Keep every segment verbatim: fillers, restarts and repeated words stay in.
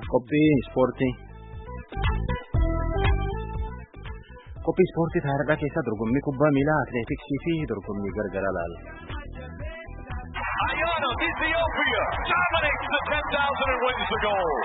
Qophii ispoortii. Qophii ispoortii taa'eedha keessaa dorgommii kubbaa miilaa, atileetiksii fi dorgommii gargaraa ilaalla. Ayana, Ethiopia, dominates the ten thousand and wins the gold.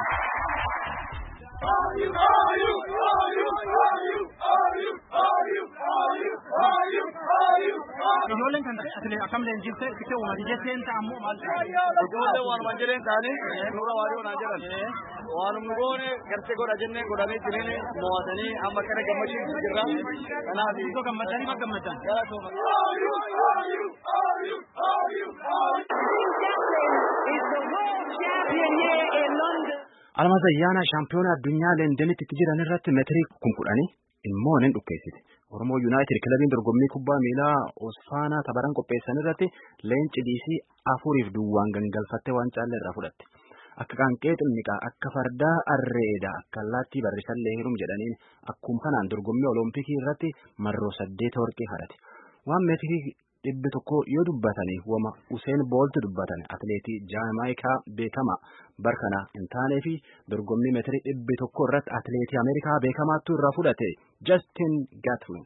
Are you, are you, are you, are you, are you, are you, are you, are you, are you, Ijoolleen kan atilee akkam leenjifte fiixee waan jetteen ta'ammoo maal ta'e? Ijoollee waan manjiren taane nura waari waan jiran. Waan mugoone gartee godha jennee godhamee jireen mo'atanii amma kana gammachiisu jirra. Kanaaf iddoo gammadanii ma gammadan? Galatooma. are you, are you, are you, are you, are you. Is the world champion here in London. Almaaz Ayyaana shaampiyoona addunyaa Londonitti jiran irratti meetirii kumkudhanii immoo nin dhukkeessite. Oromoo Yuunaayitid kilabiin dorgommii kubbaa miilaa Osfaanaa tabaran qopheessan irratti leenci dhiisii afuriif duwwaan gangalfattee waan caallee irraa fudhatte. Akka qaanqee xinniqaa akka fardaa arreeda akka allaattii barrisallee hirum jedhaniin akkuma kanaan dorgommii olompikii irratti marroo saddeet warqee hadhate. Waan meetirii dhibbi tokko yoo dubbatanii wama Useen Boolti dubbatan atileetii Jaamaayikaa beekamaa barkana hin taanee fi dorgommii meetirii dhibbi tokko irratti atileetii Ameerikaa beekamaattu irraa fudhate Justin Gatlin.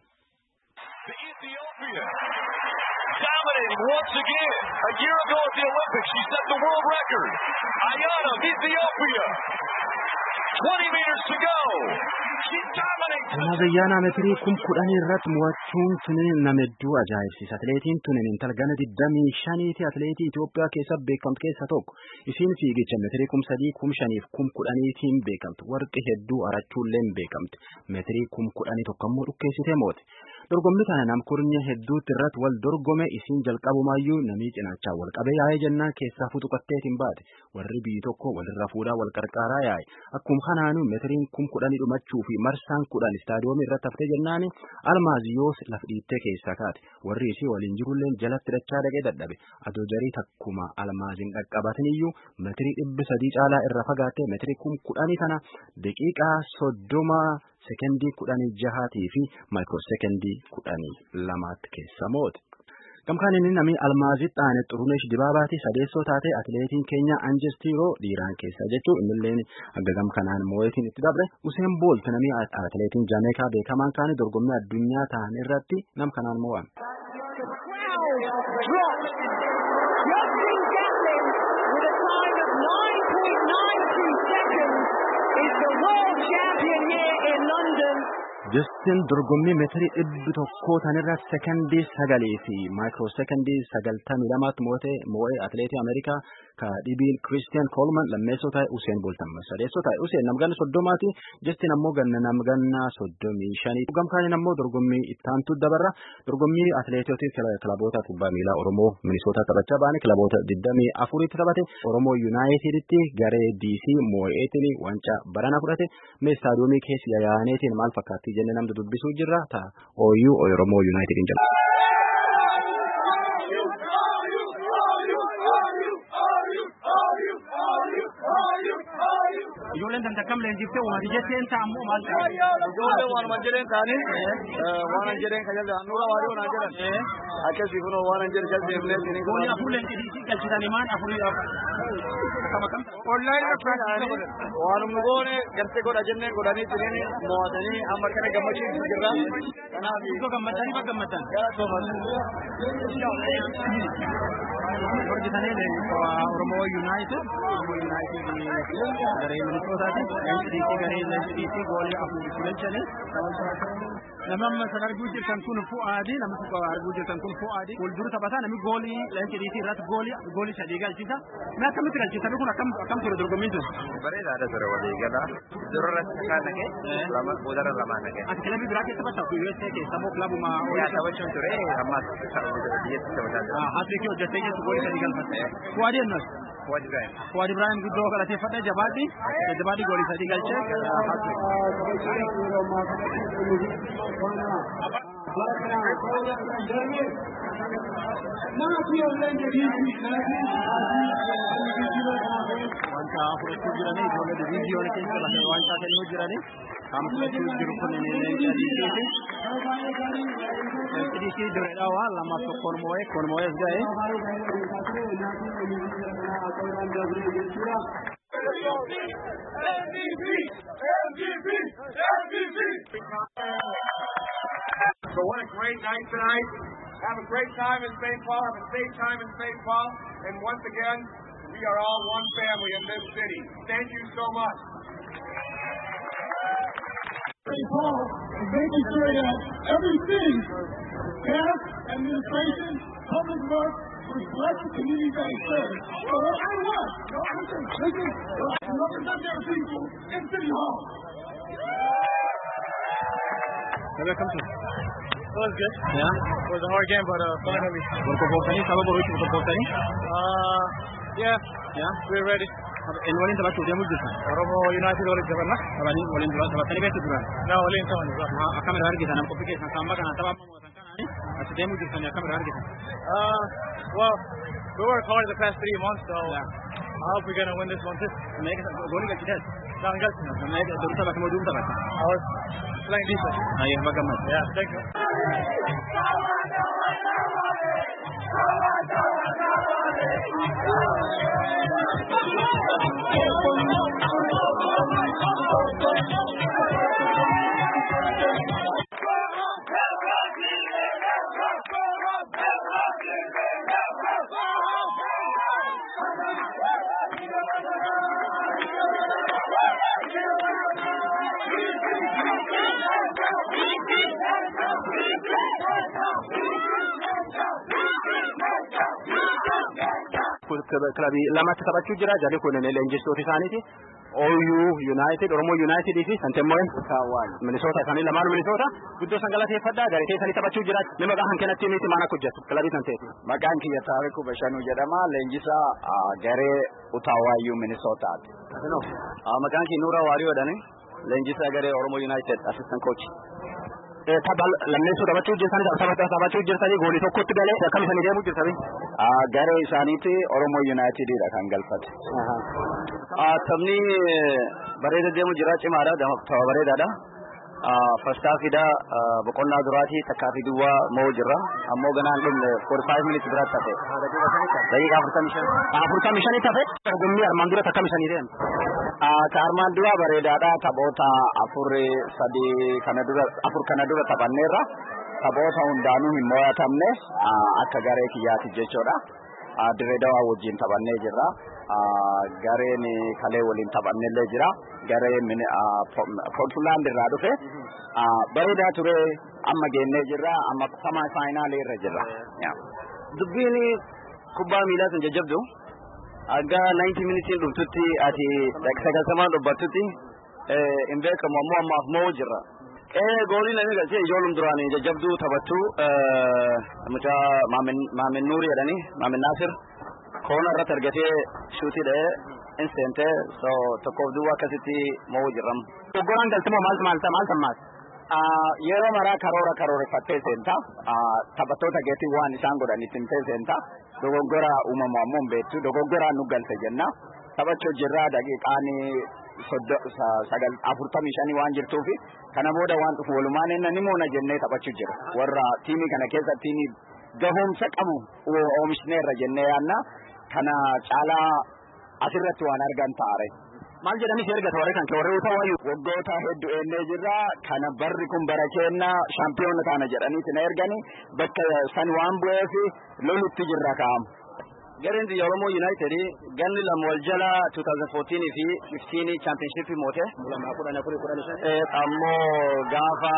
Ethiopia dominating once again. A year ago at the Olympics, she set the world record. Ayana, Ethiopia. twenty meters to go. She dominates. Almaaz Ayyaana meetirii kum kudhanii irratti mo'achuun tunin nama hedduu ajaa'ibsiisa. Atileetiin tunin intalgana digdamii shaniiti atileetii Itoophiyaa keessa beekamtu keessa tokko. Isiin fiigicha meetirii kum sadii kum shaniif kum kudhaniitiin beekamtu. Warqi hedduu arachuullee beekamti. Meetirii kum kudhanii tokko immoo dhukkeessitee moote. Dorgommii kana namkurnya hedduutti irratti wal dorgome isiin jalqabumaayyuu namii cinaachaa wal qabee yaa'ee jennaan keessaa futuqatteetiin baate. Warri biyyi tokko walirra fuudhaa wal qarqaaraa yaa'e. Akkuma kanaanuu meetiriin kum kudhanii dhumachuu fi marsaan kudhan istaadiyoomii irratti haftee jennaan Almaaz yoos laf dhiittee keessaa kaate. Warri isii waliin jirulleen jalatti dachaa dhaqee dadhabe. Adoo jarii takkuma Almaaziin dhaqqabataniyyuu meetirii dhibbi sadii caalaa irra fagaattee meetirii kum kudhanii kana daqiiqaa soddoma sekendii kudhanii jahaatii fi maayikiroo sekendii kudhanii lamaatti keessa moote. Gamkaan inni namni Almaazitti aane Xuruneesh Dibaabaati sadeessoo taate atileetiin keenya Anjestiiroo dhiiraan keessa jechuu innilleen akka gamkanaan moo'eetiin itti dabre Useen Boolt namni atileetiin Jaameekaa beekamaan kaane dorgommii addunyaa ta'an irratti nam kanaan moo'an. Justin dorgommii meetirii dhibbi tokkoo tanirra sekendii sagalii fi maayikiroo sekendii sagaltamii lamaatti moo'ee moo'ee atileetii Ameerikaa ka dhibiin Christian Coleman lammeessoo ta'e Useen Bolt ammoo sadeessoo ta'e Useen namganna soddomaati Justin ammoo ganna namganna soddomii shanii. Gamkaaniin ammoo dorgommii ittaantu dabarra dorgommii atileetootii kilaboota kubbaa miilaa Oromoo Minisootaa taphachaa ba'anii kilaboota digdamii afuritti taphate Oromoo Yuunaayitiditti garee D C moo'eetiin wancaa barana fudhate mee istaadiyoomii keessa yaa'aneetiin maal fakkaatti jennee namni dubbisuu jirra ta'a ooyuu Oromoo Yuunaayitidin jala. Ijoolleen kan akkam leenjiftee waan jetteen ta'ammoo maal ta'e? Ijoollee waan manjiren taane waan manjiren kan jalaa nura waari waan jiran. Akkasii kun waan manjiren jalaa deemnee sinii goolii afur leenjii galchitanii maan afurii akkam akkam online irratti waan mugoone gartee godha jennee godhanii jireen mo'atanii amma kana gammachiisu jirra. Kanaaf iddoo gammadanii ma gammadan? Galatooma. Hojjetanii Oromoo Yuunaayitid Oromoo Yuunaayitid garee Minisootaati. Leenjii garee leenjii goolii afur galchanii. Nama amma san arguu jirtan kun Fu'aadii nama tokko arguu jirtan kun Fu'aadii fuuldura taphataa namni goolii leenjii irratti goolii goolii sadii galchisa. Mee akkamitti galchisan kun akkam akkam ture dorgommiin sun? Bareedaadha ture walii gala. Durarratti kan naqee lama boodara lama naqee. Ati kilabii biraa keessa taphatta U S A keessa moo kilabuma yaa taphachuun ture ammas biyyatti taphataa jira. Haasrii hojjetee jirtu goolii sadii galfatte. Fu'aadii ennas? Fu'aad Ibrahim. Fu'aad Ibrahim guddoo galateeffadhe jabaadhi. Jabaadhi goolii sadii galchee haasrii. Wanta fudhachuu jiranii ijoollee diviiziyoon keessa lafa wanta kennuu jiranii kan fudhachuu jiru kun leencadiitiiti. Leencadiitii dureedha waan lamaaf tokkoon moo'ee kon moo'ees ga'e. So what a great night tonight. Have a great time in Saint Paul. Have a safe time in Saint Paul. And once again, we are all one family in this city. Thank you so much. Saint Paul is making sure that every city, staff, administration, public works, reflect the community they serve. So no matter what, no matter what, listen, represent their people in City Hall. Welcome to. It was good. Yeah. It was a hard game, but uh, finally. Berkompetisi, sama Borucci berkompetisi. Uh, yeah, Yeah. we're ready. In waliin taphachuu deemuu jirtan. Oromo United waliin taphanna. Taphanii waliin taphatanii beektu turan. Na waliin taphanna. Akkam irraa argitan nama qophii keessan sammuu kana taphaa mootan kanaani asi deemuu jirtan akkam irraa argitan. Uh, well, we worked hard the past three months, so Yeah. I hope we're gonna win this one too. Meeqa goolii galchites. Down Galton. Meeqa dur taphate moo dur taphate. I was playing defense. Ayyee bagamad. Yeah, thank you. Kilabii lamatti taphachuu jira. Jarri kun leenjistoota isaaniiti. O U United, Oromoo United fi Santemmoon Minnesota isaanii lamaan Minnesota guddoo san galateeffadhaa garee keessanii taphachuu jira. Nama maqaa hankenatti miti maana hojjetu kilabii san ta'eeti. Maqaan kiyya Taariku Bashanuu jedhama. Leenjisaa garee Utawaayyuu Minnesotaati. Maqaan kiyya Nuura Waariyoodhani. Leenjisaa garee Oromoo United assistant coach. Taphal lammeessuu taphachuu jirtanii taphachuu jirtanii goolii tokkotti galee akkam isanii deemuu jirtanii. Garee isaaniiti Oromoo Unitedidha kan galfate. Taphni bareeda deemu jira cimaadha tapha bareedaadha. Fastaafidha boqonnaa duraati takkaa fi duwwaa moo jirra ammoo ganaan dhumne forty-five minutes biraatti tafe. Daqiiqa afurtamii shan. Afurtamii shanii tafe dorgommii armaan dura takkam isanii deemu. Armaan dura bareedaadha taphoota afur sadii kana dura afur kana dura taphanneerra. Taphoota hundaanuu hin mo'atamne akka garee kiyyaati jechuudha. Dirreedawaa wajjin taphannee jirra. Gareen kalee waliin taphannellee jira. Gareen Portland irraa dhufe bareedaa ture amma geennee jirra. Amma sama faayinaalii irra jirra. Dubbiin kubbaa miilaa sun jajjabdu. Aga ninety minutes dhuftutti ati sagaltamaa dubbattutti hin beekamu ammoo ammaaf moo jirra. Eh goolii namni galchee ijoolum duraanii jajjabduu taphattu mucaa Maamin Nuuri jedhani Maamin Naasir koona irratti argatee shuutii dha'ee inseente so tokkoof duwwaa akkasitti moo jirram. Doggoraan galtimoo maaltu maalta maalta maal? Yeroo maraa karoora karooreffattee seenta taphattoota geetii waan isaan godhan ittiin seenta dogoggora uumamu ammoo hin beektu dogoggoraan nu galte jenna taphachuu jirraa daqiiqaan sagal afurtamii shanii waan jirtuufi kana booda waan dhufu walumaan inni ni moona jennee taphachuu jira warra tiimii kana keessa tiimii gahumsa qabu oomishneerra jennee yaanna kana caalaa asirratti waan argan taare. Maal jedhanii si ergata warri kan kee warri Utawaayyuu waggoota hedduu ennee jirra kana barri kun bara keenna shaampiyoona taana jedhaniiti na ergani bakka san waan bu'eef lolutti jirra kaa'am. Gareen biyya Oromoo United ganni lama wal jala twenty fourteen fi fifteen championship moote. Ammoo gaafa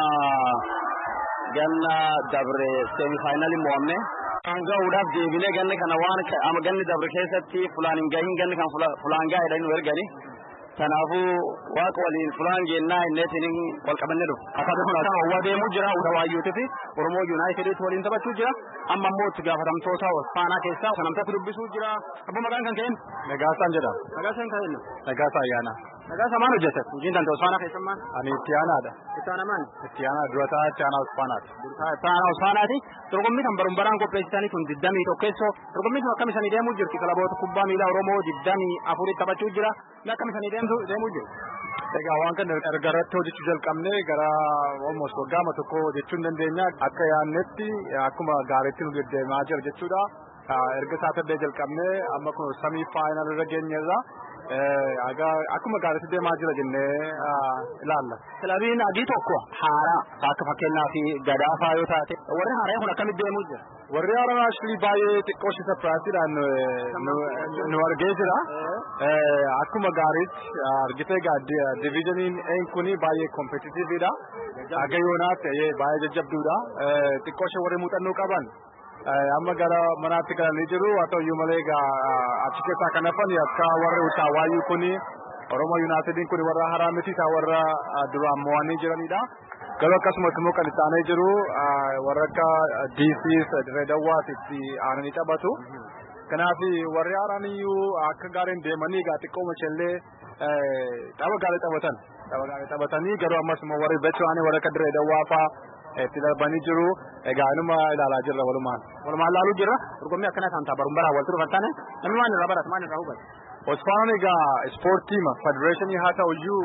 ganna dabre semi final mo'amne. Anga uudhaaf deebinee ganni kana waan amma ganni dabre keessatti fulaan hin gahin ganni kan fulaan gaa'edha nu ergani. Kanaafuu waaqa waliin fulaan geennaa inneetiin wal qabannee dhufu. Akkasumas waa deemuu jira Utawaayyuutii fi Oromoo United waliin taphachuu jira. Amma immoo itti gaafatamtoota Osfaanaa keessaa kan namtatti dubbisuu jira. Abbo maqaan kan ka'een? Nagaasaan jedhama. Nagaasaan ka'een? Nagaasaa ayyaana. Nagaasa maal hojjete? Hojiin tante Osfaanaa keessan maal? Ani itti aanaadha. Itti aanaa maal? Itti aanaa durataa itti aanaa Osfaanaati. Itti aanaa Osfaanaati. Dorgommii kan baruun baraan qopheessitanii kun digdamii tokkeessoo dorgommii kun akkam isanii deemuu jirti kilaboota kubbaa miilaa Oromoo digdamii afuritti taphachuu jira. Akkam isanii deemuu jiru? Egaa waan kana erga irratti hojjechuu jalqabnee gara almost waggaama tokko jechuun dandeenya akka yaannetti akkuma gaariitti nu deddeemaa jira jechuudha. Erga Saturday jalqabnee amma kun semi final irra geenyerra akkuma gaariitti deemaa jira jennee ilaalla. Kilabiin adii tokko haaraa akka fakkeenyaa fi gadaafaa yoo taate warri haaraa kun akkamitti deemuu jira? Warri haaraan actually baay'ee xiqqoo shi surprise-dhaan nu argee jira. Akkuma gaariitti argitee diviiziniin een kuni baay'ee competitiveidha. Aga yoonaatti baay'ee jajjabduudha. Xiqqoo shi warri muuxannoo qaban. Amma gara manaatti galanii jiru haa ta'uyyuu malee achi keessaa kan hafan akka warri Utaawaayuu kuni Oromoo Yuunaayitediin kuni warra haaraa miti isaa warra duraan mo'anii jiranidha. Garuu akkasumas immoo kan isaanii jiru warra akka D C's Dirree Dawwaas itti aananii taphatu. Kanaaf warri haaraan iyyuu akka gaariin deemanii egaa xiqqooma isheenillee tapha gaarii taphatan. Tapha gaarii taphatanii garuu ammas immoo warri Bechuwaanii warra akka Dirree Dawwaa fa'aa itti darbanii jiru. Egaa inuma ilaalaa jirra walumaan. Walumaan ilaaluu jirra. Dorgommii akkana kan ta'a baruun baraa walti dhufan taane namni waan irraa baratu waan irraa hubatu. Osfaanaan egaa ispoortiima federeeshinii haa ta'uyyuu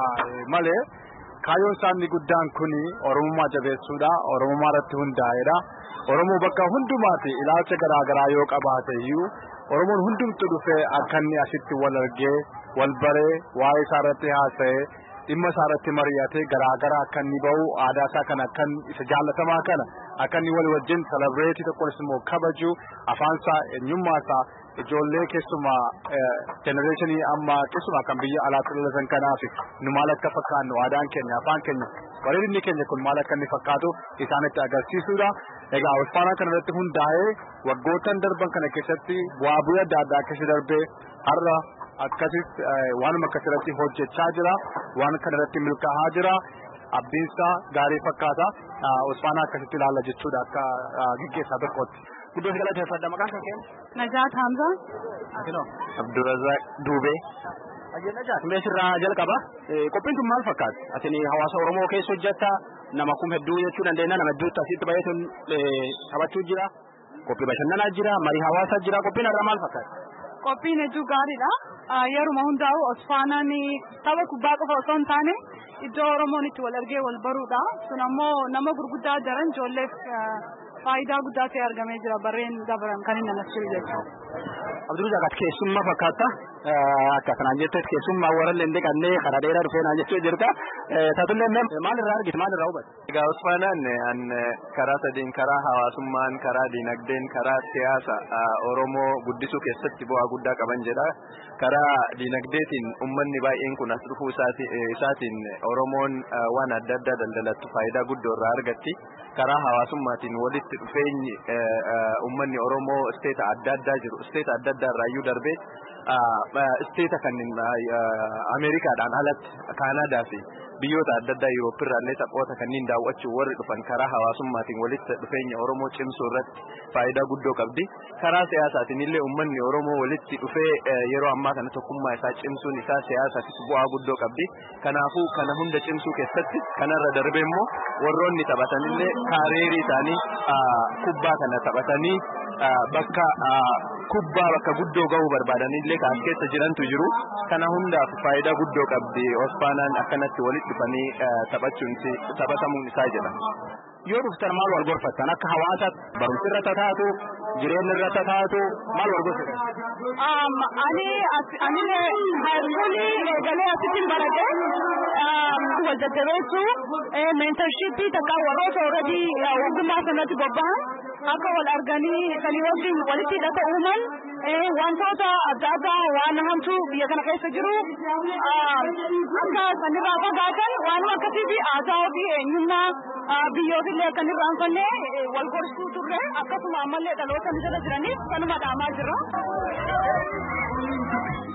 malee kaayyoon isaanii guddaan kuni Oromummaa jabeessuudha. Oromummaa irratti hundaa'edha. Oromoo bakka hundumaatti ilaalcha garaa garaa yoo qabaate iyyuu Oromoon hundumtu dhufee akka inni asitti wal argee wal baree waa'ee isaa irratti haasa'ee dhimma isaa irratti mari'atee garaa garaa akka inni bahu aadaa isaa kana akka isa jaallatamaa kana akka inni wal wajjin celebrate tokkonis immoo kabaju afaan isaa eenyummaa isaa ijoollee keessumaa genereeshinii amma keessumaa kan biyya alaatti dhalatan kanaaf nu maal akka fakkaannu aadaan keenya afaan keenya bareedinni keenya kun maal akka inni fakkaatu isaanitti agarsiisuudha. Egaa Osfaanaa kana irratti hundaa'ee waggootan darban kana keessatti bu'aa bu'ii adda addaa keessa darbee har'a akkasis waanuma akkasirratti hojjechaa jira. Waan kana irratti milkaa'aa jira. Abdiinsaa gaarii fakkaata. Osfaanaa akkasitti ilaalla jechuudha akka gaggeessaa tokkotti. Guddoo si galateeffadha maqaan kan keenya? Najaat Hamza. Atiloo. Abdurrazaaq Duubee. Ajje Najaat mee sirraa jalqaba. Qophiin kun maal fakkaata? Atin hawaasa Oromoo keessa hojjetta nama kum hedduu jechuu dandeenya nama hedduutti asitti bahee sun taphachuu jira. Qophii bashannanaa jira. Marii hawaasaa jira. Qophiin irraa maal fakkaata? Qophiin hedduu gaariidha. Yeruma hundaa'u Osfaanaan tapha kubbaa qofa osoo hin taane iddoo Oromoon itti wal argee wal baruudha. Sun ammoo nama gurguddaa jiran ijoolleef faayidaa guddaa ta'e argamee jira barreen dabaran kan inni anas jiru jechuudha. Abdurrazaaq keessummaa fakkaata. Akka kanaan jettees keessummaa warra illee dhiqannee karaa dheeraa dhufee naan jechuu jirta. Taatullee maal irraa argite maal irraa hubatte? Egaa Osfaanaan an karaa sadiin karaa hawaasummaan karaa diinagdeen karaa siyaasa Oromoo guddisuu keessatti bu'aa guddaa qaban jedha. Karaa diinagdeetiin uummanni baay'een kun as dhufuu isaatiin Oromoon waan adda addaa daldalattu faayidaa guddoo irraa argatti. Karaa hawaasummaatiin walitti dhufeenyi uummanni Oromoo isteeta adda addaa jiru isteeta adda addaa irraa iyyuu darbee isteeta kanneen Ameerikaadhaan alatti Kaanaadaa fi biyyoota adda addaa Yurooppii irraa illee taphoota kanneen daawwachuu warri dhufan karaa hawaasummaatiin walitti dhufeenya Oromoo cimsuu irratti faayidaa guddoo qabdi. Karaa siyaasaatiin illee uummanni Oromoo walitti dhufee yeroo ammaa kana tokkummaa isaa cimsuun isaa siyaasaafis bu'aa guddoo qabdi. Kanaafuu kana hunda cimsuu keessatti kanarra darbee immoo warroonni taphatan illee kaareerii isaanii kubbaa kana taphatanii bakka kubbaa bakka guddoo ga'uu barbaadan illee kaas keessa jirantu jiru. Kana hundaaf faayidaa guddoo qabdi. Osfaanaan akkanatti walitti dhufanii taphachuun taphatamuun isaa jedha. Yoo dhuftan maal wal gorfattan akka hawaasa barumsa irra taataatu jireenya irra taataatu maal wal gorfattan? Ani ani haayiskuulii eegalee asitti baradhe wal jajjabeessuu mentorshipii takka warroota already ogummaa sanatti bobba'an akka wal arganii sanii wajjin walitti hidhata uuman wantoota adda addaa waan hamtuu biyya kana keessa jiru akka sanirraa fagaatan waanuma akkasii fi aadaa fi eenyummaa biyyootillee akkan irraan fanne wal gorsuu turre akkasuma ammallee dhaloota jala jiraniif kanuma dhaamaa jirra.